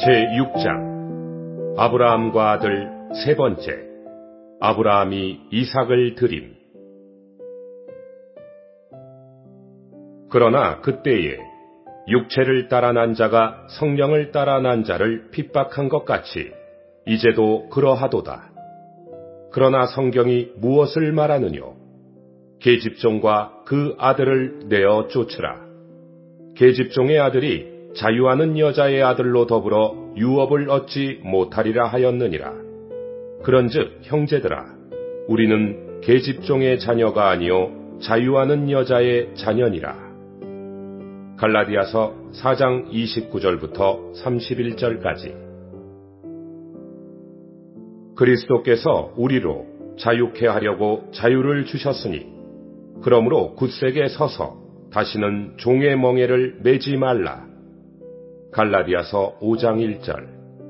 제6장 아브라함과 아들 세 번째. 아브라함이 이삭을 드림. 그러나 그때에 육체를 따라 난 자가 성령을 따라 난 자를 핍박한 것 같이 이제도 그러하도다. 그러나 성경이 무엇을 말하느뇨? 계집종과 그 아들을 내어 쫓으라. 계집종의 아들이 자유하는 여자의 아들로 더불어 유업을 얻지 못하리라 하였느니라. 그런즉 형제들아, 우리는 계집종의 자녀가 아니요 자유하는 여자의 자녀니라. 갈라디아서 4장 29절부터 31절까지. 그리스도께서 우리로 자유케 하려고 자유를 주셨으니 그러므로 굳세게 서서 다시는 종의 멍에를 매지 말라. 갈라디아서 5장 1절.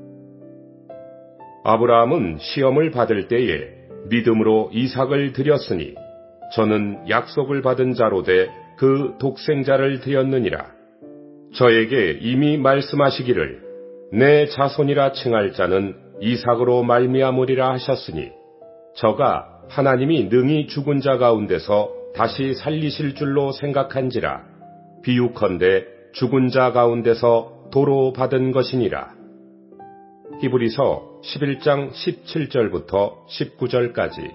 아브라함은 시험을 받을 때에 믿음으로 이삭을 드렸으니 저는 약속을 받은 자로 돼 그 독생자를 드렸느니라. 저에게 이미 말씀하시기를 내 자손이라 칭할 자는 이삭으로 말미암으리라 하셨으니 저가 하나님이 능히 죽은 자 가운데서 다시 살리실 줄로 생각한지라. 비유컨대 죽은 자 가운데서 도로 받은 것이니라. 히브리서 11장 17절부터 19절까지.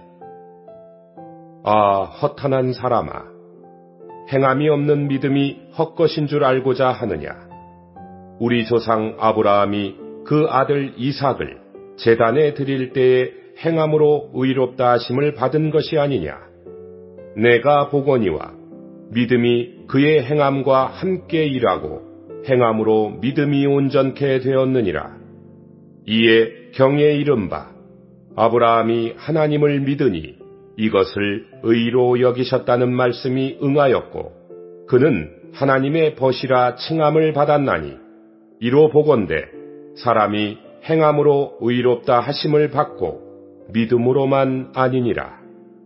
아, 허탄한 사람아, 행함이 없는 믿음이 헛것인 줄 알고자 하느냐? 우리 조상 아브라함이 그 아들 이삭을 제단에 드릴 때에 행함으로 의롭다 하심을 받은 것이 아니냐? 내가 보거니와 믿음이 그의 행함과 함께 일하고 행함으로 믿음이 온전케 되었느니라. 이에 경에 이른바 아브라함이 하나님을 믿으니 이것을 의로 여기셨다는 말씀이 응하였고 그는 하나님의 벗이라 칭함을 받았나니 이로 보건대 사람이 행함으로 의롭다 하심을 받고 믿음으로만 아니니라.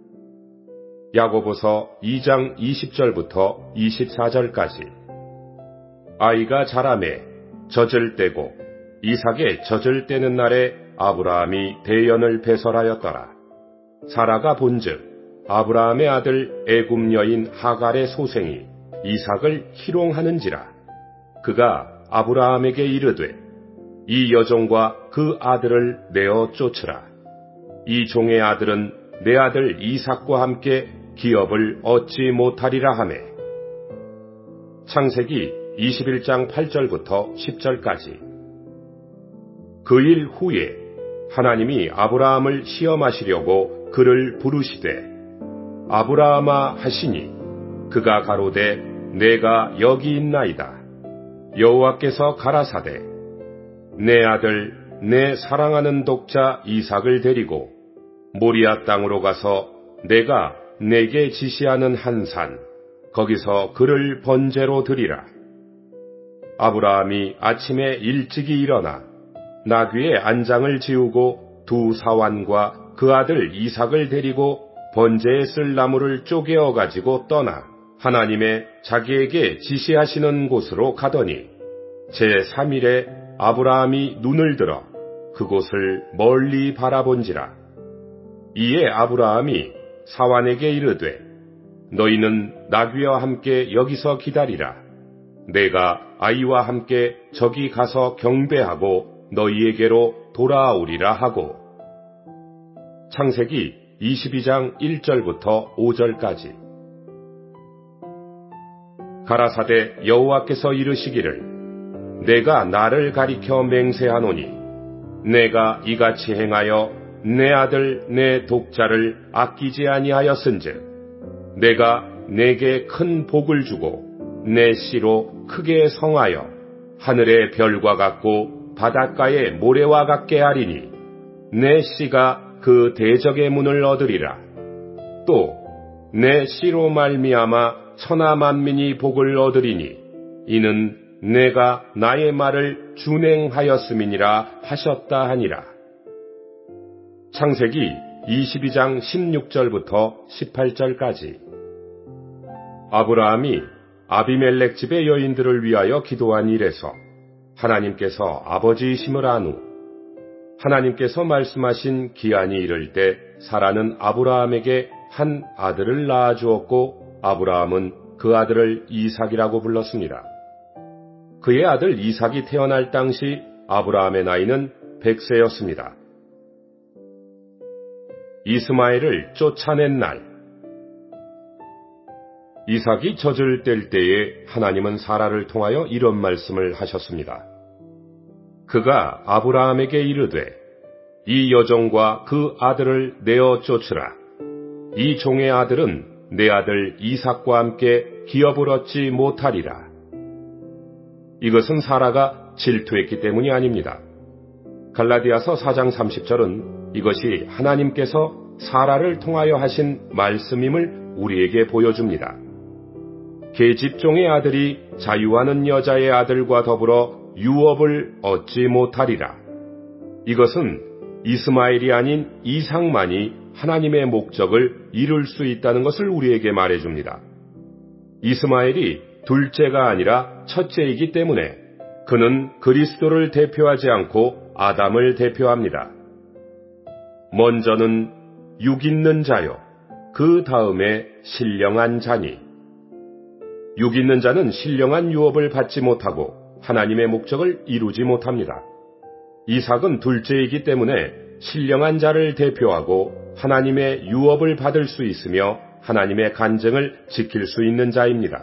야고보서 2장 20절부터 24절까지. 아이가 자라매 젖을 떼고 이삭의 젖을 떼는 날에 아브라함이 대연을 배설하였더라. 사라가 본즉 아브라함의 아들 애굽 여인 하갈의 소생이 이삭을 희롱하는지라. 그가 아브라함에게 이르되 이 여종과 그 아들을 내어 쫓으라. 이 종의 아들은 내 아들 이삭과 함께 기업을 얻지 못하리라 하매. 창세기 21장 8절부터 10절까지. 그 일 후에 하나님이 아브라함을 시험하시려고 그를 부르시되 아브라함아 하시니 그가 가로되 내가 여기 있나이다. 여호와께서 가라사대 내 아들 내 사랑하는 독자 이삭을 데리고 모리아 땅으로 가서 내가 내게 지시하는 한 산 거기서 그를 번제로 드리라. 아브라함이 아침에 일찍이 일어나 나귀의 안장을 지우고 두 사환과 그 아들 이삭을 데리고 번제에 쓸 나무를 쪼개어 가지고 떠나 하나님의 자기에게 지시하시는 곳으로 가더니 제3일에 아브라함이 눈을 들어 그곳을 멀리 바라본지라. 이에 아브라함이 사환에게 이르되 너희는 나귀와 함께 여기서 기다리라. 내가 아이와 함께 저기 가서 경배하고 너희에게로 돌아오리라 하고. 창세기 22장 1절부터 5절까지. 가라사대 여호와께서 이르시기를 내가 나를 가리켜 맹세하노니 내가 이같이 행하여 내 아들 내 독자를 아끼지 아니하였은즉 내가 내게 큰 복을 주고 내 씨로 크게 성하여 하늘의 별과 같고 바닷가의 모래와 같게 하리니 내 씨가 그 대적의 문을 얻으리라. 또 내 씨로 말미암아 천하 만민이 복을 얻으리니 이는 내가 나의 말을 준행하였음이니라 하셨다 하니라. 창세기 22장 16절부터 18절까지. 아브라함이 아비멜렉 집의 여인들을 위하여 기도한 일에서 하나님께서 아버지이심을 안 후 하나님께서 말씀하신 기한이 이를 때 사라는 아브라함에게 한 아들을 낳아 주었고 아브라함은 그 아들을 이삭이라고 불렀습니다. 그의 아들 이삭이 태어날 당시 아브라함의 나이는 100세였습니다. 이스마엘을 쫓아낸 날. 이삭이 젖을 뗄 때에 하나님은 사라를 통하여 이런 말씀을 하셨습니다. 그가 아브라함에게 이르되 이 여종과 그 아들을 내어 쫓으라. 이 종의 아들은 내 아들 이삭과 함께 기업을 얻지 못하리라. 이것은 사라가 질투했기 때문이 아닙니다. 갈라디아서 4장 30절은 이것이 하나님께서 사라를 통하여 하신 말씀임을 우리에게 보여줍니다. 계집종의 아들이 자유하는 여자의 아들과 더불어 유업을 얻지 못하리라. 이것은 이스마엘이 아닌 이삭만이 하나님의 목적을 이룰 수 있다는 것을 우리에게 말해줍니다. 이스마엘이 둘째가 아니라 첫째이기 때문에 그는 그리스도를 대표하지 않고 아담을 대표합니다. 먼저는 육 있는 자요, 그 다음에 신령한 자니. 육 있는 자는 신령한 유업을 받지 못하고 하나님의 목적을 이루지 못합니다. 이삭은 둘째이기 때문에 신령한 자를 대표하고 하나님의 유업을 받을 수 있으며 하나님의 간증을 지킬 수 있는 자입니다.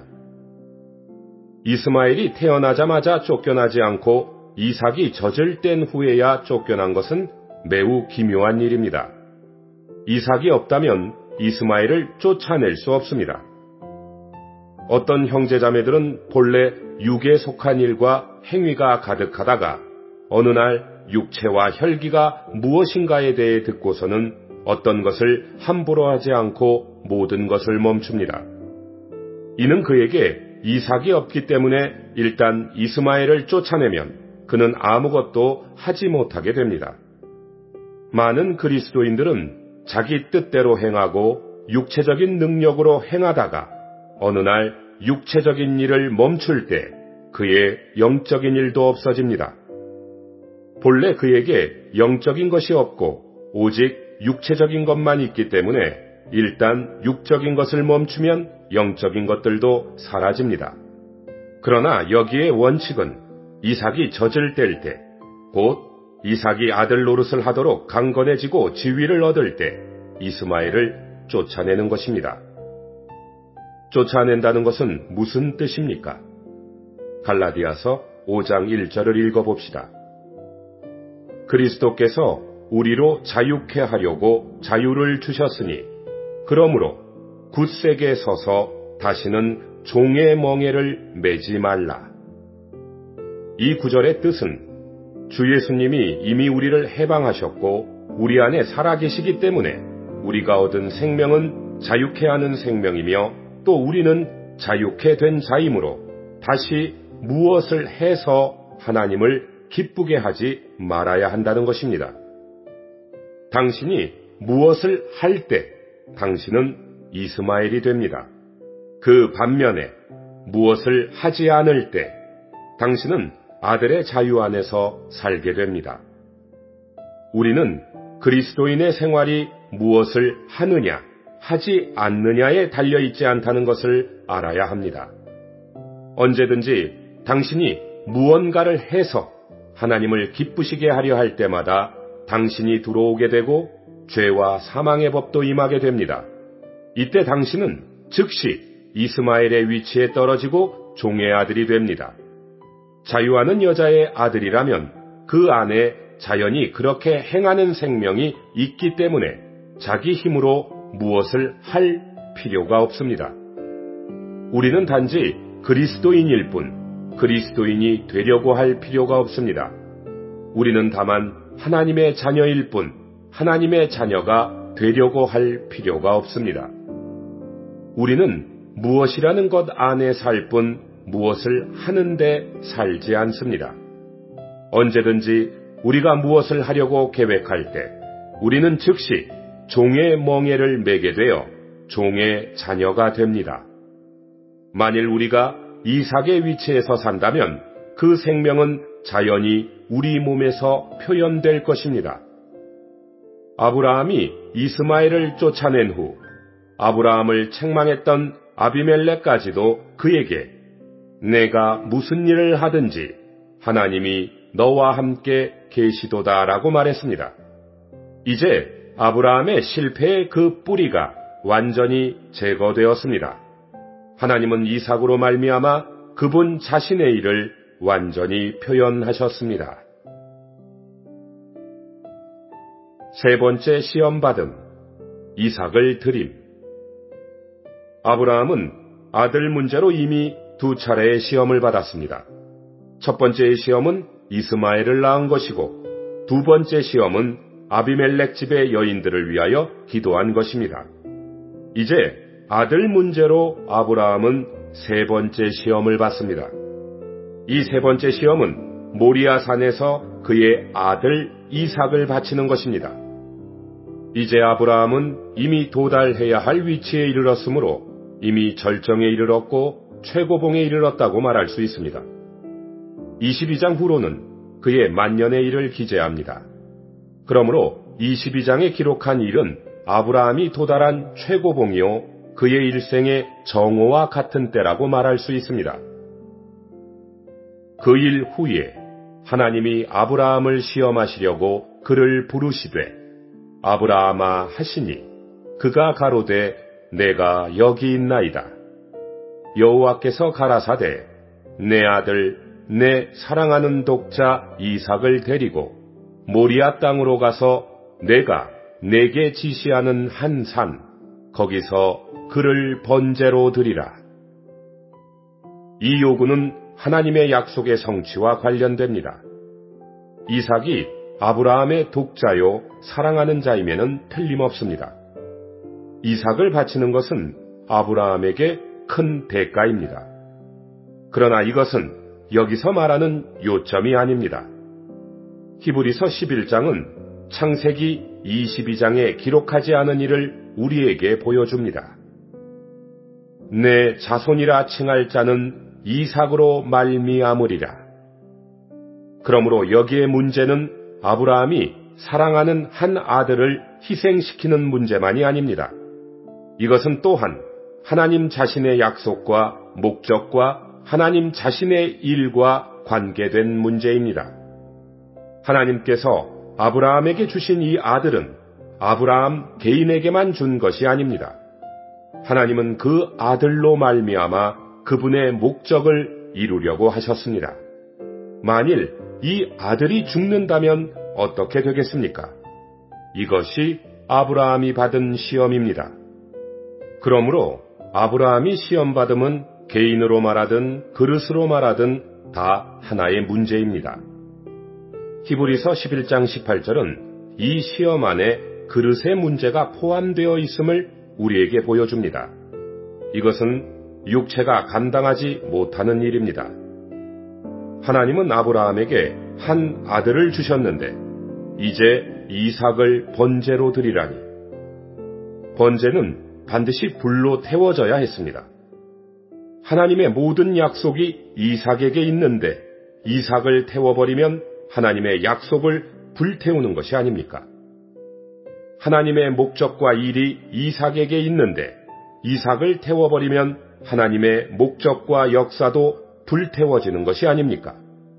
이스마엘이 태어나자마자 쫓겨나지 않고 이삭이 젖을 뗀 후에야 쫓겨난 것은 매우 기묘한 일입니다. 이삭이 없다면 이스마엘을 쫓아낼 수 없습니다. 어떤 형제자매들은 본래 육에 속한 일과 행위가 가득하다가 어느 날 육체와 혈기가 무엇인가에 대해 듣고서는 어떤 것을 함부로 하지 않고 모든 것을 멈춥니다. 이는 그에게 이삭이 없기 때문에 일단 이스마엘을 쫓아내면 그는 아무것도 하지 못하게 됩니다. 많은 그리스도인들은 자기 뜻대로 행하고 육체적인 능력으로 행하다가 어느 날 육체적인 일을 멈출 때 그의 영적인 일도 없어집니다. 본래 그에게 영적인 것이 없고 오직 육체적인 것만 있기 때문에 일단 육적인 것을 멈추면 영적인 것들도 사라집니다. 그러나 여기에 원칙은 이삭이 젖을 뗄 때, 곧 이삭이 아들 노릇을 하도록 강건해지고 지위를 얻을 때 이스마엘을 쫓아내는 것입니다. 쫓아낸다는 것은 무슨 뜻입니까? 갈라디아서 5장 1절을 읽어봅시다. 그리스도께서 우리로 자유케 하려고 자유를 주셨으니 그러므로 굳세게 서서 다시는 종의 멍에를 매지 말라. 이 구절의 뜻은 주 예수님이 이미 우리를 해방하셨고 우리 안에 살아계시기 때문에 우리가 얻은 생명은 자유케 하는 생명이며 또 우리는 자유케 된 자이므로 다시 무엇을 해서 하나님을 기쁘게 하지 말아야 한다는 것입니다. 당신이 무엇을 할 때 당신은 이스마엘이 됩니다. 그 반면에 무엇을 하지 않을 때 당신은 아들의 자유 안에서 살게 됩니다. 우리는 그리스도인의 생활이 무엇을 하느냐, 하지 않느냐에 달려있지 않다는 것을 알아야 합니다. 언제든지 당신이 무언가를 해서 하나님을 기쁘시게 하려 할 때마다 당신이 들어오게 되고 죄와 사망의 법도 임하게 됩니다. 이때 당신은 즉시 이스마엘의 위치에 떨어지고 종의 아들이 됩니다. 자유하는 여자의 아들이라면 그 안에 자연히 그렇게 행하는 생명이 있기 때문에 자기 힘으로 무엇을 할 필요가 없습니다. 우리는 단지 그리스도인일 뿐 그리스도인이 되려고 할 필요가 없습니다. 우리는 다만 하나님의 자녀일 뿐 하나님의 자녀가 되려고 할 필요가 없습니다. 우리는 무엇이라는 것 안에 살 뿐 무엇을 하는데 살지 않습니다. 언제든지 우리가 무엇을 하려고 계획할 때 우리는 즉시 종의 멍에를 매게 되어 종의 자녀가 됩니다. 만일 우리가 이삭의 위치에서 산다면 그 생명은 자연히 우리 몸에서 표현될 것입니다. 아브라함이 이스마엘을 쫓아낸 후 아브라함을 책망했던 아비멜렉까지도 그에게 내가 무슨 일을 하든지 하나님이 너와 함께 계시도다라고 말했습니다. 이제 아브라함의 실패의 그 뿌리가 완전히 제거되었습니다. 하나님은 이삭으로 말미암아 그분 자신의 일을 완전히 표현하셨습니다. 세 번째 시험받음, 이삭을 드림. 아브라함은 아들 문제로 이미 두 차례의 시험을 받았습니다. 첫 번째의 시험은 이스마엘을 낳은 것이고 두 번째 시험은 아비멜렉 집의 여인들을 위하여 기도한 것입니다. 이제 아들 문제로 아브라함은 세 번째 시험을 받습니다. 이 세 번째 시험은 모리아 산에서 그의 아들 이삭을 바치는 것입니다. 이제 아브라함은 이미 도달해야 할 위치에 이르렀으므로 이미 절정에 이르렀고 최고봉에 이르렀다고 말할 수 있습니다. 22장 후로는 그의 만년의 일을 기재합니다. 그러므로 22장에 기록한 일은 아브라함이 도달한 최고봉이요 그의 일생의 정오와 같은 때라고 말할 수 있습니다. 그 일 후에 하나님이 아브라함을 시험하시려고 그를 부르시되 아브라함아 하시니 그가 가로되 내가 여기 있나이다. 여호와께서 가라사대 내 아들 내 사랑하는 독자 이삭을 데리고 모리아 땅으로 가서 내가 내게 지시하는 한 산 거기서 그를 번제로 드리라. 이 요구는 하나님의 약속의 성취와 관련됩니다. 이삭이 아브라함의 독자요 사랑하는 자임에는 틀림없습니다. 이삭을 바치는 것은 아브라함에게 큰 대가입니다. 그러나 이것은 여기서 말하는 요점이 아닙니다. 히브리서 11장은 창세기 22장에 기록하지 않은 일을 우리에게 보여줍니다. 내 자손이라 칭할 자는 이삭으로 말미암으리라. 그러므로 여기에 문제는 아브라함이 사랑하는 한 아들을 희생시키는 문제만이 아닙니다. 이것은 또한 하나님 자신의 약속과 목적과 하나님 자신의 일과 관계된 문제입니다. 하나님께서 아브라함에게 주신 이 아들은 아브라함 개인에게만 준 것이 아닙니다. 하나님은 그 아들로 말미암아 그분의 목적을 이루려고 하셨습니다. 만일 이 아들이 죽는다면 어떻게 되겠습니까? 이것이 아브라함이 받은 시험입니다. 그러므로 아브라함이 시험받음은 개인으로 말하든 그릇으로 말하든 다 하나의 문제입니다. 히브리서 11장 18절은 이 시험 안에 그릇의 문제가 포함되어 있음을 우리에게 보여줍니다. 이것은 육체가 감당하지 못하는 일입니다. 하나님은 아브라함에게 한 아들을 주셨는데 이제 이삭을 번제로 드리라니. 번제는 반드시 불로 태워져야 했습니다. 하나님의 모든 약속이 이삭에게 있는데 이삭을 태워버리면 하나님의 약속을 불태우는 것이 아닙니까? 하나님의 목적과 일이 이삭에게 있는데 이삭을 태워버리면 하나님의 목적과 역사도 불태워지는 것이 아닙니까?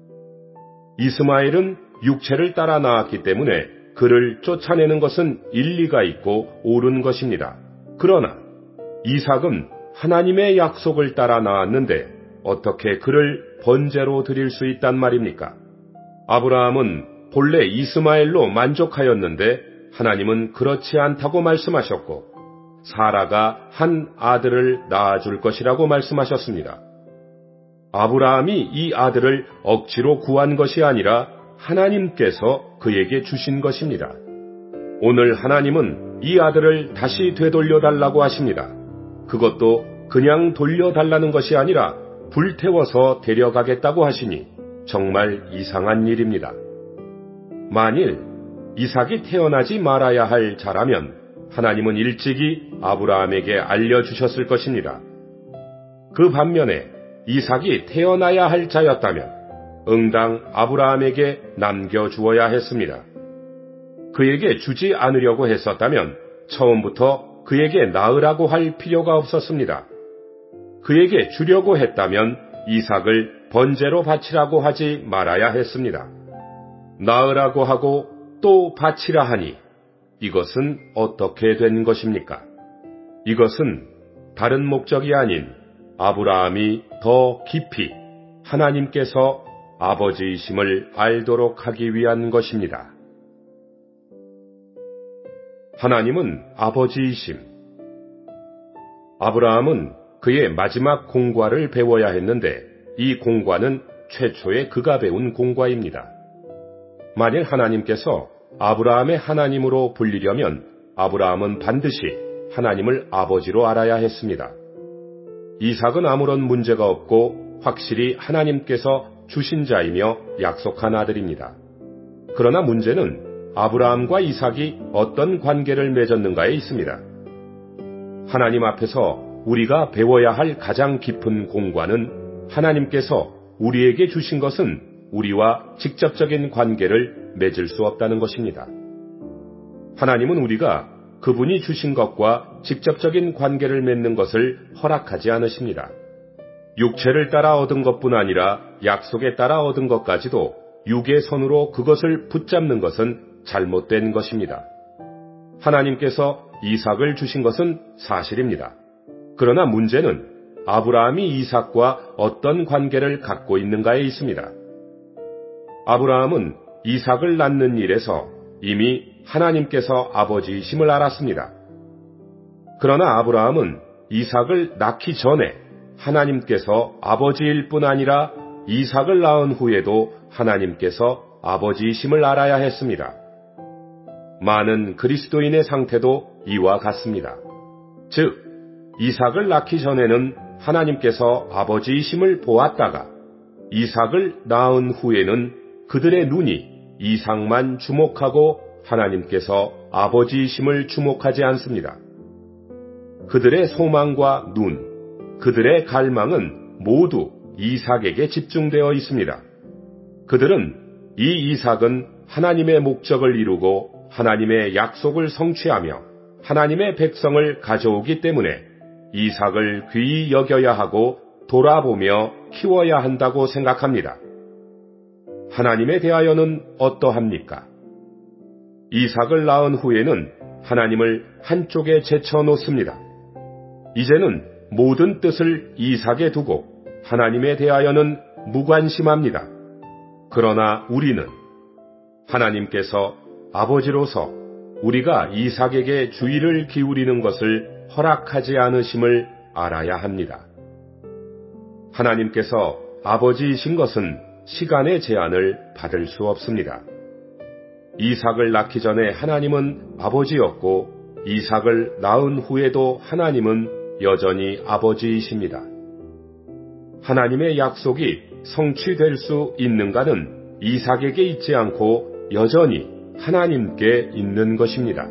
이스마엘은 육체를 따라 낳았기 때문에 그를 쫓아내는 것은 일리가 있고 옳은 것입니다. 그러나 이삭은 하나님의 약속을 따라 낳았는데 어떻게 그를 번제로 드릴 수 있단 말입니까? 아브라함은 본래 이스마엘로 만족하였는데 하나님은 그렇지 않다고 말씀하셨고 사라가 한 아들을 낳아줄 것이라고 말씀하셨습니다. 아브라함이 이 아들을 억지로 구한 것이 아니라 하나님께서 그에게 주신 것입니다. 오늘 하나님은 이 아들을 다시 되돌려달라고 하십니다. 그것도 그냥 돌려달라는 것이 아니라 불태워서 데려가겠다고 하시니 정말 이상한 일입니다. 만일 이삭이 태어나지 말아야 할 자라면 하나님은 일찍이 아브라함에게 알려주셨을 것입니다. 그 반면에 이삭이 태어나야 할 자였다면 응당 아브라함에게 남겨주어야 했습니다. 그에게 주지 않으려고 했었다면 처음부터 그에게 낳으라고 할 필요가 없었습니다. 그에게 주려고 했다면 이삭을 번제로 바치라고 하지 말아야 했습니다. 낳으라고 하고 또 바치라 하니 이것은 어떻게 된 것입니까? 이것은 다른 목적이 아닌 아브라함이 더 깊이 하나님께서 아버지이심을 알도록 하기 위한 것입니다. 하나님은 아버지이심. 아브라함은 그의 마지막 공과를 배워야 했는데 이 공과는 최초의 그가 배운 공과입니다. 만일 하나님께서 아브라함의 하나님으로 불리려면 아브라함은 반드시 하나님을 아버지로 알아야 했습니다. 이삭은 아무런 문제가 없고 확실히 하나님께서 주신 자이며 약속한 아들입니다. 그러나 문제는 아브라함과 이삭이 어떤 관계를 맺었는가에 있습니다. 하나님 앞에서 우리가 배워야 할 가장 깊은 공과는 하나님께서 우리에게 주신 것은 우리와 직접적인 관계를 맺을 수 없다는 것입니다. 하나님은 우리가 그분이 주신 것과 직접적인 관계를 맺는 것을 허락하지 않으십니다. 육체를 따라 얻은 것뿐 아니라 약속에 따라 얻은 것까지도 육의 손으로 그것을 붙잡는 것은 잘못된 것입니다. 하나님께서 이삭을 주신 것은 사실입니다. 그러나 문제는 아브라함이 이삭과 어떤 관계를 갖고 있는가에 있습니다. 아브라함은 이삭을 낳는 일에서 이미 하나님께서 아버지이심을 알았습니다. 그러나 아브라함은 이삭을 낳기 전에 하나님께서 아버지일 뿐 아니라 이삭을 낳은 후에도 하나님께서 아버지이심을 알아야 했습니다. 많은 그리스도인의 상태도 이와 같습니다. 즉, 이삭을 낳기 전에는 하나님께서 아버지이심을 보았다가 이삭을 낳은 후에는 그들의 눈이 이삭만 주목하고 하나님께서 아버지이심을 주목하지 않습니다. 그들의 소망과 눈, 그들의 갈망은 모두 이삭에게 집중되어 있습니다. 그들은 이 이삭은 하나님의 목적을 이루고 하나님의 약속을 성취하며 하나님의 백성을 가져오기 때문에 이삭을 귀히 여겨야 하고 돌아보며 키워야 한다고 생각합니다. 하나님에 대하여는 어떠합니까? 이삭을 낳은 후에는 하나님을 한쪽에 제쳐놓습니다. 이제는 모든 뜻을 이삭에 두고 하나님에 대하여는 무관심합니다. 그러나 우리는 하나님께서 아버지로서 우리가 이삭에게 주의를 기울이는 것을 허락하지 않으심을 알아야 합니다. 하나님께서 아버지이신 것은 시간의 제한을 받을 수 없습니다. 이삭을 낳기 전에 하나님은 아버지였고 이삭을 낳은 후에도 하나님은 여전히 아버지이십니다. 하나님의 약속이 성취될 수 있는가는 이삭에게 있지 않고 여전히 하나님께 있는 것입니다.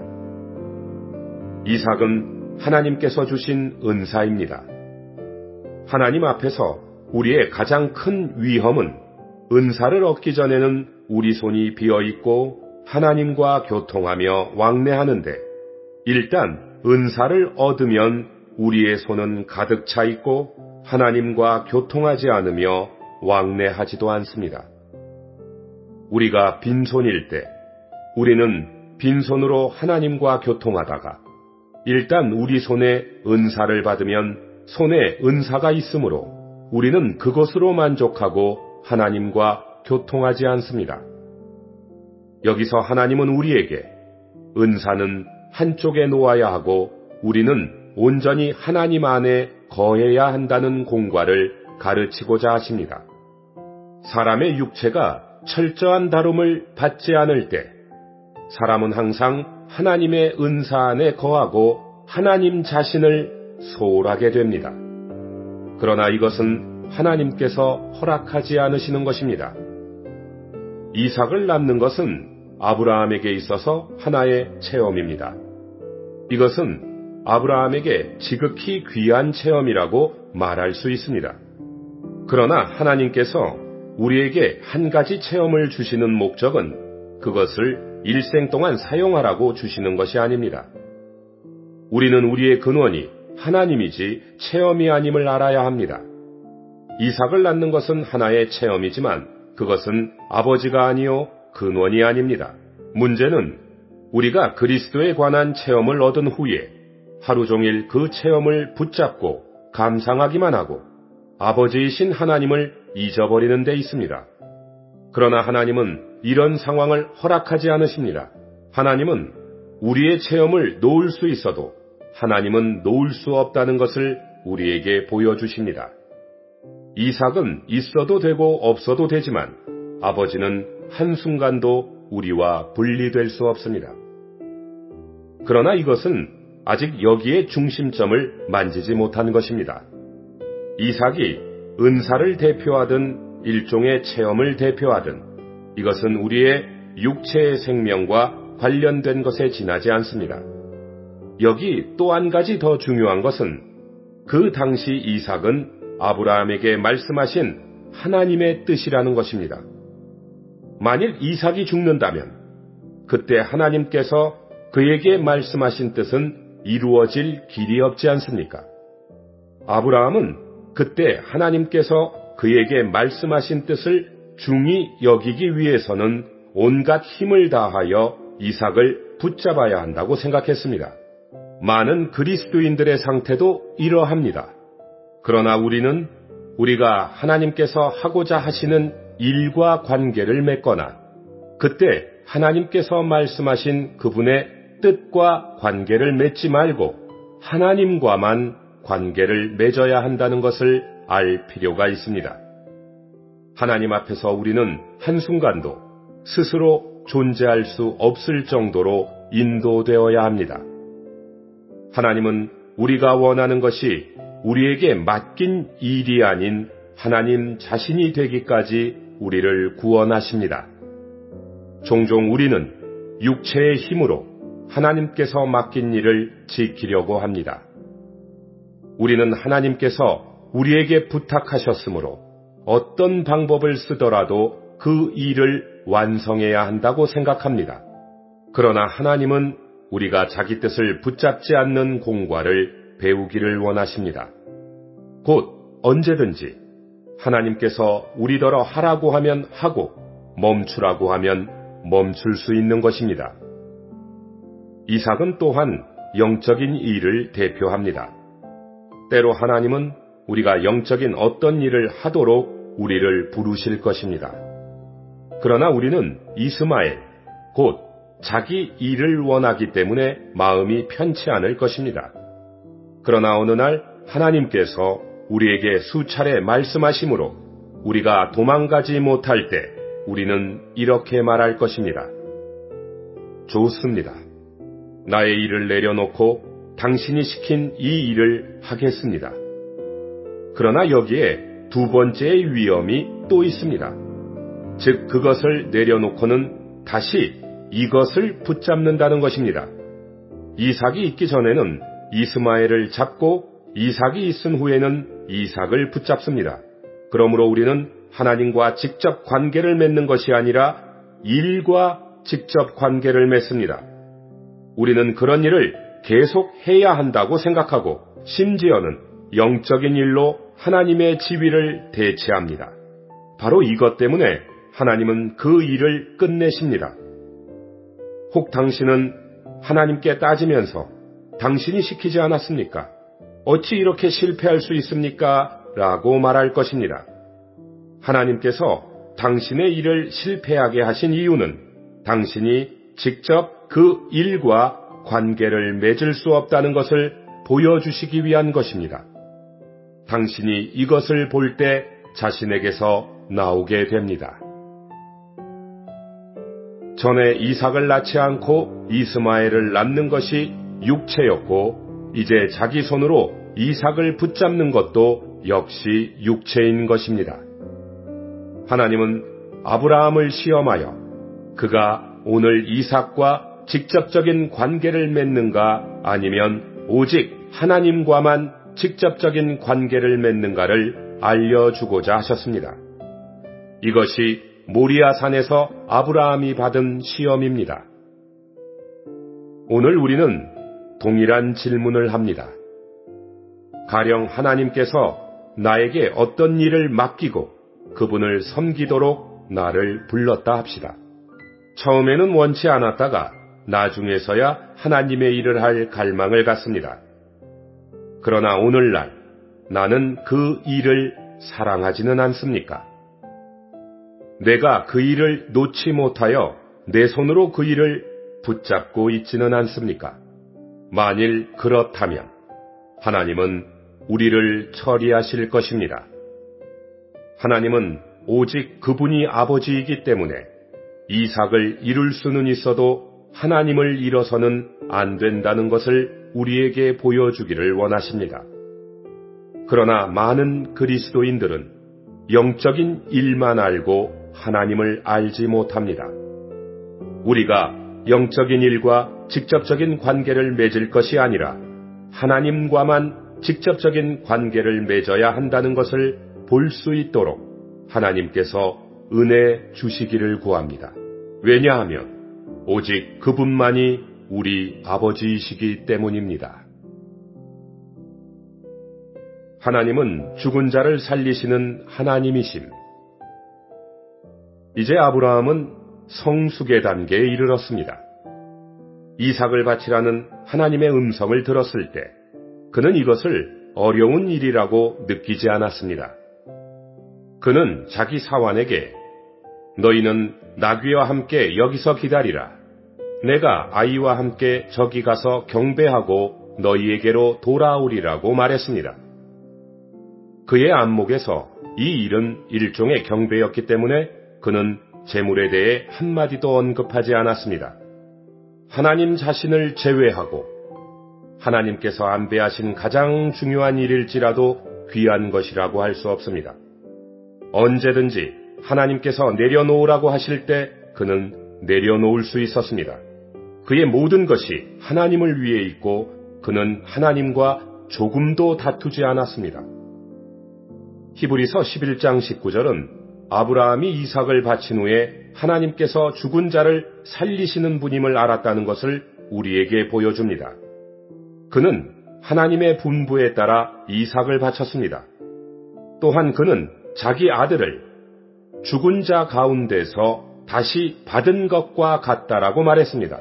이삭은 하나님께서 주신 은사입니다. 하나님 앞에서 우리의 가장 큰 위험은 은사를 얻기 전에는 우리 손이 비어 있고 하나님과 교통하며 왕래하는데 일단 은사를 얻으면 우리의 손은 가득 차 있고 하나님과 교통하지 않으며 왕래하지도 않습니다. 우리가 빈손일 때 우리는 빈손으로 하나님과 교통하다가 일단 우리 손에 은사를 받으면 손에 은사가 있으므로 우리는 그것으로 만족하고 하나님과 교통하지 않습니다. 여기서 하나님은 우리에게 은사는 한쪽에 놓아야 하고 우리는 온전히 하나님 안에 거해야 한다는 공과를 가르치고자 하십니다. 사람의 육체가 철저한 다룸을 받지 않을 때 사람은 항상 하나님의 은사 안에 거하고 하나님 자신을 소홀하게 됩니다. 그러나 이것은 하나님께서 허락하지 않으시는 것입니다. 이삭을 낳는 것은 아브라함에게 있어서 하나의 체험입니다. 이것은 아브라함에게 지극히 귀한 체험이라고 말할 수 있습니다. 그러나 하나님께서 우리에게 한 가지 체험을 주시는 목적은 그것을 일생 동안 사용하라고 주시는 것이 아닙니다. 우리는 우리의 근원이 하나님이지 체험이 아님을 알아야 합니다. 이삭을 낳는 것은 하나의 체험이지만 그것은 아버지가 아니요 근원이 아닙니다. 문제는 우리가 그리스도에 관한 체험을 얻은 후에 하루 종일 그 체험을 붙잡고 감상하기만 하고 아버지이신 하나님을 잊어버리는 데 있습니다. 그러나 하나님은 이런 상황을 허락하지 않으십니다. 하나님은 우리의 체험을 놓을 수 있어도 하나님은 놓을 수 없다는 것을 우리에게 보여주십니다. 이삭은 있어도 되고 없어도 되지만 아버지는 한순간도 우리와 분리될 수 없습니다. 그러나 이것은 아직 여기에 중심점을 만지지 못한 것입니다. 이삭이 은사를 대표하든 일종의 체험을 대표하든 이것은 우리의 육체의 생명과 관련된 것에 지나지 않습니다. 여기 또 한 가지 더 중요한 것은 그 당시 이삭은 아브라함에게 말씀하신 하나님의 뜻이라는 것입니다. 만일 이삭이 죽는다면 그때 하나님께서 그에게 말씀하신 뜻은 이루어질 길이 없지 않습니까? 아브라함은 그때 하나님께서 그에게 말씀하신 뜻을 중히 여기기 위해서는 온갖 힘을 다하여 이삭을 붙잡아야 한다고 생각했습니다. 많은 그리스도인들의 상태도 이러합니다. 그러나 우리는 우리가 하나님께서 하고자 하시는 일과 관계를 맺거나 그때 하나님께서 말씀하신 그분의 뜻과 관계를 맺지 말고 하나님과만 관계를 맺어야 한다는 것을 알 필요가 있습니다. 하나님 앞에서 우리는 한순간도 스스로 존재할 수 없을 정도로 인도되어야 합니다. 하나님은 우리가 원하는 것이 우리에게 맡긴 일이 아닌 하나님 자신이 되기까지 우리를 구원하십니다. 종종 우리는 육체의 힘으로 하나님께서 맡긴 일을 지키려고 합니다. 우리는 하나님께서 우리에게 부탁하셨으므로 어떤 방법을 쓰더라도 그 일을 완성해야 한다고 생각합니다. 그러나 하나님은 우리가 자기 뜻을 붙잡지 않는 공과를 배우기를 원하십니다. 곧 언제든지 하나님께서 우리더러 하라고 하면 하고 멈추라고 하면 멈출 수 있는 것입니다. 이삭은 또한 영적인 일을 대표합니다. 때로 하나님은 우리가 영적인 어떤 일을 하도록 우리를 부르실 것입니다. 그러나 우리는 이스마엘, 곧 자기 일을 원하기 때문에 마음이 편치 않을 것입니다. 그러나 어느 날 하나님께서 우리에게 수차례 말씀하심으로 우리가 도망가지 못할 때 우리는 이렇게 말할 것입니다. 좋습니다. 나의 일을 내려놓고 당신이 시킨 이 일을 하겠습니다. 그러나 여기에 두 번째의 위험이 또 있습니다. 즉 그것을 내려놓고는 다시 이것을 붙잡는다는 것입니다. 이삭이 있기 전에는 이스마엘을 잡고 이삭이 있은 후에는 이삭을 붙잡습니다. 그러므로 우리는 하나님과 직접 관계를 맺는 것이 아니라 일과 직접 관계를 맺습니다. 우리는 그런 일을 계속 해야 한다고 생각하고 심지어는 영적인 일로 하나님의 지위를 대체합니다. 바로 이것 때문에 하나님은 그 일을 끝내십니다. 혹 당신은 하나님께 따지면서 당신이 시키지 않았습니까? 어찌 이렇게 실패할 수 있습니까? 라고 말할 것입니다. 하나님께서 당신의 일을 실패하게 하신 이유는 당신이 직접 그 일과 관계를 맺을 수 없다는 것을 보여주시기 위한 것입니다. 당신이 이것을 볼 때 자신에게서 나오게 됩니다. 전에 이삭을 낳지 않고 이스마엘을 낳는 것이 육체였고 이제 자기 손으로 이삭을 붙잡는 것도 역시 육체인 것입니다. 하나님은 아브라함을 시험하여 그가 오늘 이삭과 직접적인 관계를 맺는가 아니면 오직 하나님과만 직접적인 관계를 맺는가를 알려주고자 하셨습니다. 이것이 모리아 산에서 아브라함이 받은 시험입니다. 오늘 우리는 동일한 질문을 합니다. 가령 하나님께서 나에게 어떤 일을 맡기고 그분을 섬기도록 나를 불렀다 합시다. 처음에는 원치 않았다가 나중에서야 하나님의 일을 할 갈망을 갖습니다. 그러나 오늘날 나는 그 일을 사랑하지는 않습니까? 내가 그 일을 놓지 못하여 내 손으로 그 일을 붙잡고 있지는 않습니까? 만일 그렇다면 하나님은 우리를 처리하실 것입니다. 하나님은 오직 그분이 아버지이기 때문에 이삭을 이룰 수는 있어도 하나님을 잃어서는 안 된다는 것을 우리에게 보여주기를 원하십니다. 그러나 많은 그리스도인들은 영적인 일만 알고 하나님을 알지 못합니다. 우리가 영적인 일과 직접적인 관계를 맺을 것이 아니라 하나님과만 직접적인 관계를 맺어야 한다는 것을 볼 수 있도록 하나님께서 은혜 주시기를 구합니다. 왜냐하면 오직 그분만이 우리 아버지이시기 때문입니다. 하나님은 죽은 자를 살리시는 하나님이심. 이제 아브라함은 성숙의 단계에 이르렀습니다. 이삭을 바치라는 하나님의 음성을 들었을 때 그는 이것을 어려운 일이라고 느끼지 않았습니다. 그는 자기 사환에게 너희는 나귀와 함께 여기서 기다리라. 내가 아이와 함께 저기 가서 경배하고 너희에게로 돌아오리라고 말했습니다. 그의 안목에서 이 일은 일종의 경배였기 때문에 그는 재물에 대해 한마디도 언급하지 않았습니다. 하나님 자신을 제외하고 하나님께서 안배하신 가장 중요한 일일지라도 귀한 것이라고 할 수 없습니다. 언제든지 하나님께서 내려놓으라고 하실 때 그는 내려놓을 수 있었습니다. 그의 모든 것이 하나님을 위해 있고 그는 하나님과 조금도 다투지 않았습니다. 히브리서 11장 19절은 아브라함이 이삭을 바친 후에 하나님께서 죽은 자를 살리시는 분임을 알았다는 것을 우리에게 보여줍니다. 그는 하나님의 분부에 따라 이삭을 바쳤습니다. 또한 그는 자기 아들을 죽은 자 가운데서 다시 받은 것과 같다라고 말했습니다.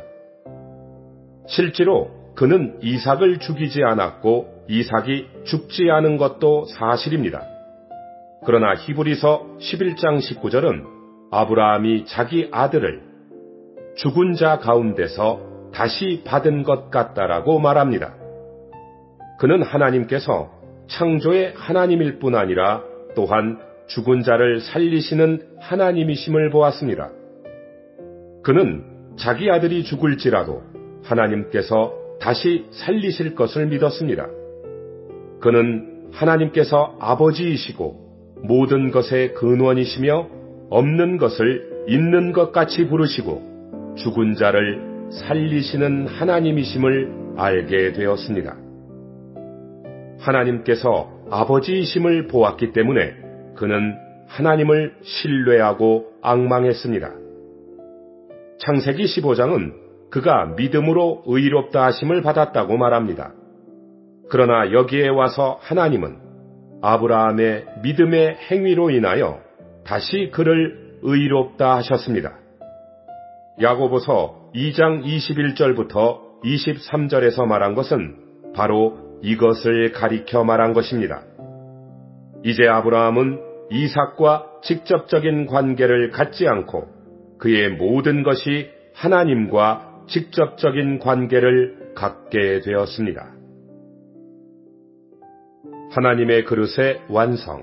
실제로 그는 이삭을 죽이지 않았고 이삭이 죽지 않은 것도 사실입니다. 그러나 히브리서 11장 19절은 아브라함이 자기 아들을 죽은 자 가운데서 다시 받은 것 같다라고 말합니다. 그는 하나님께서 창조의 하나님일 뿐 아니라 또한 죽은 자를 살리시는 하나님이심을 보았습니다. 그는 자기 아들이 죽을지라도 하나님께서 다시 살리실 것을 믿었습니다. 그는 하나님께서 아버지이시고 모든 것의 근원이시며 없는 것을 있는 것 같이 부르시고 죽은 자를 살리시는 하나님이심을 알게 되었습니다. 하나님께서 아버지이심을 보았기 때문에 그는 하나님을 신뢰하고 앙망했습니다. 창세기 15장은 그가 믿음으로 의롭다 하심을 받았다고 말합니다. 그러나 여기에 와서 하나님은 아브라함의 믿음의 행위로 인하여 다시 그를 의롭다 하셨습니다. 야고보서 2장 21절부터 23절에서 말한 것은 바로 이것을 가리켜 말한 것입니다. 이제 아브라함은 이삭과 직접적인 관계를 갖지 않고 그의 모든 것이 하나님과 직접적인 관계를 갖게 되었습니다. 하나님의 그릇의 완성.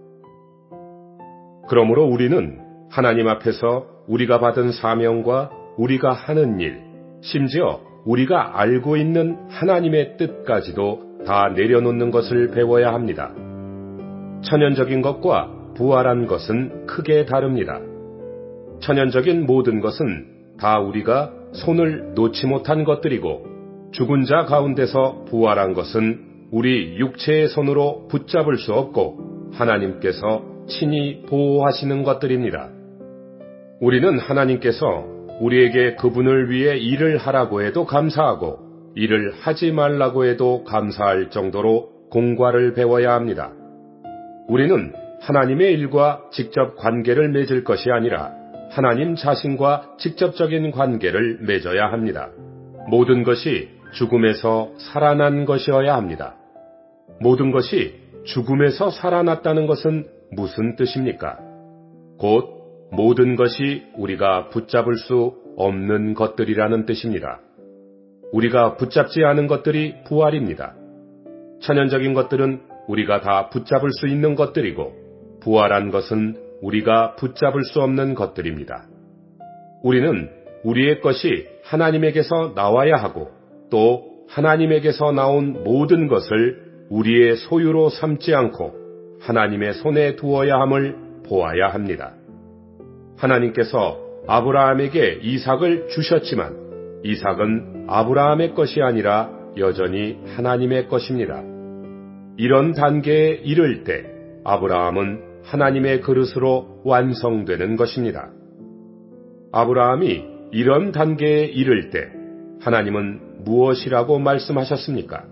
그러므로 우리는 하나님 앞에서 우리가 받은 사명과 우리가 하는 일, 심지어 우리가 알고 있는 하나님의 뜻까지도 다 내려놓는 것을 배워야 합니다. 천연적인 것과 부활한 것은 크게 다릅니다. 천연적인 모든 것은 다 우리가 손을 놓지 못한 것들이고 죽은 자 가운데서 부활한 것은 우리 육체의 손으로 붙잡을 수 없고 하나님께서 친히 보호하시는 것들입니다. 우리는 하나님께서 우리에게 그분을 위해 일을 하라고 해도 감사하고 일을 하지 말라고 해도 감사할 정도로 공과를 배워야 합니다. 우리는 하나님의 일과 직접 관계를 맺을 것이 아니라 하나님 자신과 직접적인 관계를 맺어야 합니다. 모든 것이 죽음에서 살아난 것이어야 합니다. 모든 것이 죽음에서 살아났다는 것은 무슨 뜻입니까? 곧 모든 것이 우리가 붙잡을 수 없는 것들이라는 뜻입니다. 우리가 붙잡지 않은 것들이 부활입니다. 천연적인 것들은 우리가 다 붙잡을 수 있는 것들이고 부활한 것은 우리가 붙잡을 수 없는 것들입니다. 우리는 우리의 것이 하나님에게서 나와야 하고 또 하나님에게서 나온 모든 것을 우리의 소유로 삼지 않고 하나님의 손에 두어야 함을 보아야 합니다. 하나님께서 아브라함에게 이삭을 주셨지만 이삭은 아브라함의 것이 아니라 여전히 하나님의 것입니다. 이런 단계에 이를 때 아브라함은 하나님의 그릇으로 완성되는 것입니다. 아브라함이 이런 단계에 이를 때 하나님은 무엇이라고 말씀하셨습니까?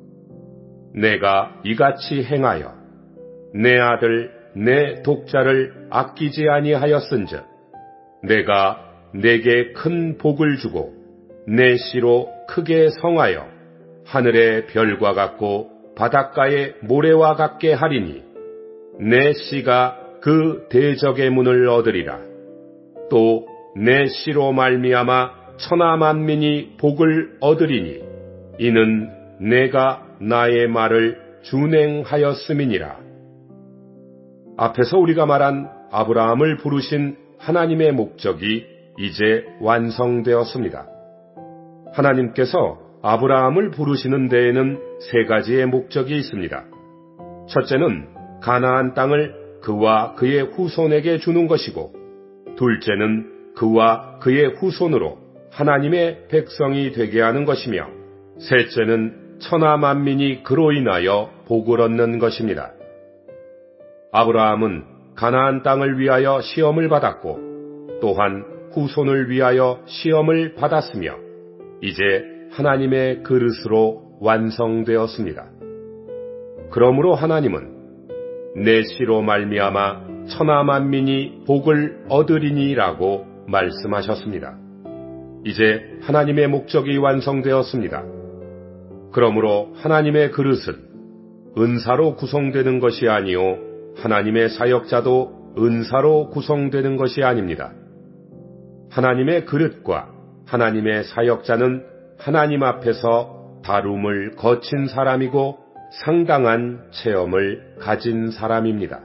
내가 이같이 행하여 내 아들 내 독자를 아끼지 아니하였은즉 내가 내게 큰 복을 주고 내 씨로 크게 성하여 하늘의 별과 같고 바닷가의 모래와 같게 하리니 내 씨가 그 대적의 문을 얻으리라. 또 내 씨로 말미암아 천하 만민이 복을 얻으리니 이는 내가 나의 말을 준행하였음이니라. 앞에서 우리가 말한 아브라함을 부르신 하나님의 목적이 이제 완성되었습니다. 하나님께서 아브라함을 부르시는 데에는 세 가지의 목적이 있습니다. 첫째는 가나안 땅을 그와 그의 후손에게 주는 것이고, 둘째는 그와 그의 후손으로 하나님의 백성이 되게 하는 것이며, 셋째는 천하 만민이 그로 인하여 복을 얻는 것입니다. 아브라함은 가나안 땅을 위하여 시험을 받았고 또한 후손을 위하여 시험을 받았으며 이제 하나님의 그릇으로 완성되었습니다. 그러므로 하나님은 내 씨로 말미암아 천하 만민이 복을 얻으리니라고 말씀하셨습니다. 이제 하나님의 목적이 완성되었습니다. 그러므로 하나님의 그릇은 은사로 구성되는 것이 아니요 하나님의 사역자도 은사로 구성되는 것이 아닙니다. 하나님의 그릇과 하나님의 사역자는 하나님 앞에서 다룸을 거친 사람이고 상당한 체험을 가진 사람입니다.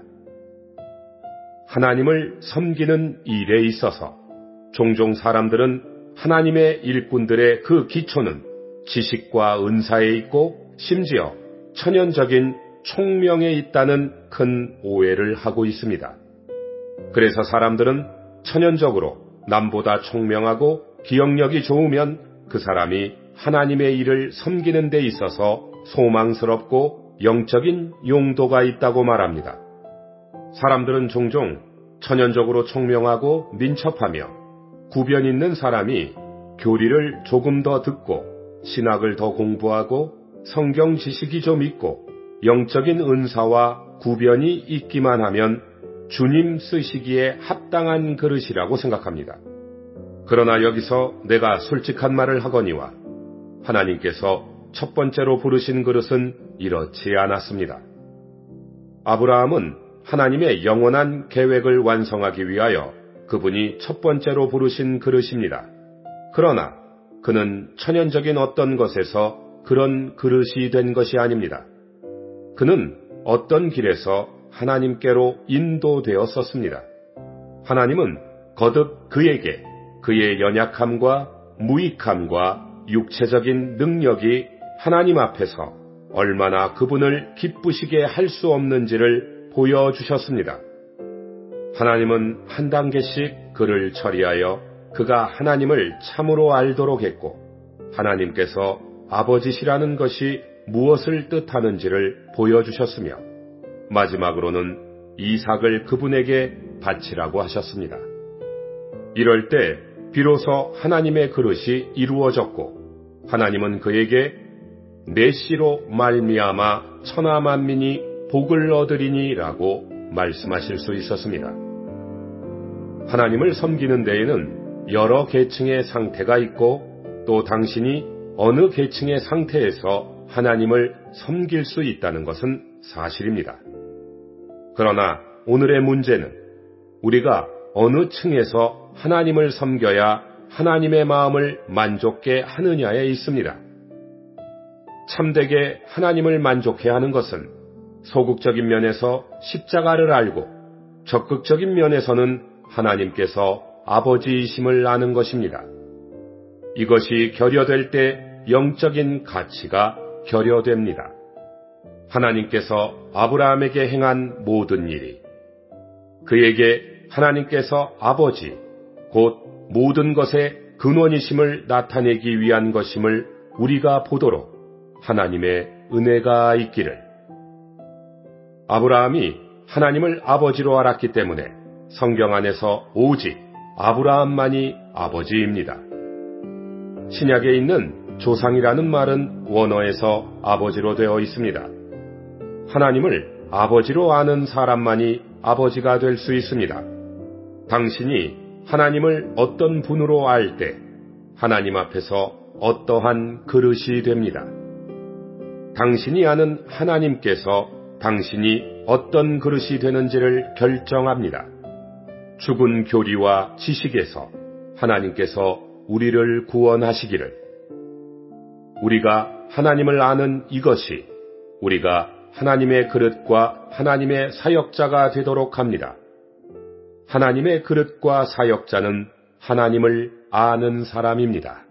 하나님을 섬기는 일에 있어서 종종 사람들은 하나님의 일꾼들의 그 기초는 지식과 은사에 있고 심지어 천연적인 총명에 있다는 큰 오해를 하고 있습니다. 그래서 사람들은 천연적으로 남보다 총명하고 기억력이 좋으면 그 사람이 하나님의 일을 섬기는 데 있어서 소망스럽고 영적인 용도가 있다고 말합니다. 사람들은 종종 천연적으로 총명하고 민첩하며 구변 있는 사람이 교리를 조금 더 듣고 신학을 더 공부하고 성경 지식이 좀 있고 영적인 은사와 구변이 있기만 하면 주님 쓰시기에 합당한 그릇이라고 생각합니다. 그러나 여기서 내가 솔직한 말을 하거니와 하나님께서 첫 번째로 부르신 그릇은 이렇지 않았습니다. 아브라함은 하나님의 영원한 계획을 완성하기 위하여 그분이 첫 번째로 부르신 그릇입니다. 그러나 그는 천연적인 어떤 것에서 그런 그릇이 된 것이 아닙니다. 그는 어떤 길에서 하나님께로 인도되었었습니다. 하나님은 거듭 그에게 그의 연약함과 무익함과 육체적인 능력이 하나님 앞에서 얼마나 그분을 기쁘시게 할 수 없는지를 보여주셨습니다. 하나님은 한 단계씩 그를 처리하여 그가 하나님을 참으로 알도록 했고 하나님께서 아버지시라는 것이 무엇을 뜻하는지를 보여주셨으며 마지막으로는 이삭을 그분에게 바치라고 하셨습니다. 이럴 때 비로소 하나님의 그릇이 이루어졌고 하나님은 그에게 내 씨로 말미암아 천하 만민이 복을 얻으리니라고 말씀하실 수 있었습니다. 하나님을 섬기는 데에는 여러 계층의 상태가 있고 또 당신이 어느 계층의 상태에서 하나님을 섬길 수 있다는 것은 사실입니다. 그러나 오늘의 문제는 우리가 어느 층에서 하나님을 섬겨야 하나님의 마음을 만족케 하느냐에 있습니다. 참되게 하나님을 만족해 하는 것은 소극적인 면에서 십자가를 알고 적극적인 면에서는 하나님께서 아버지이심을 아는 것입니다. 이것이 결여될 때 영적인 가치가 결여됩니다. 하나님께서 아브라함에게 행한 모든 일이 그에게 하나님께서 아버지, 곧 모든 것의 근원이심을 나타내기 위한 것임을 우리가 보도록 하나님의 은혜가 있기를. 아브라함이 하나님을 아버지로 알았기 때문에 성경 안에서 오직 아브라함만이 아버지입니다. 신약에 있는 조상이라는 말은 원어에서 아버지로 되어 있습니다. 하나님을 아버지로 아는 사람만이 아버지가 될 수 있습니다. 당신이 하나님을 어떤 분으로 알 때 하나님 앞에서 어떠한 그릇이 됩니다. 당신이 아는 하나님께서 당신이 어떤 그릇이 되는지를 결정합니다. 죽은 교리와 지식에서 하나님께서 우리를 구원하시기를. 우리가 하나님을 아는 이것이 우리가 하나님의 그릇과 하나님의 사역자가 되도록 합니다. 하나님의 그릇과 사역자는 하나님을 아는 사람입니다.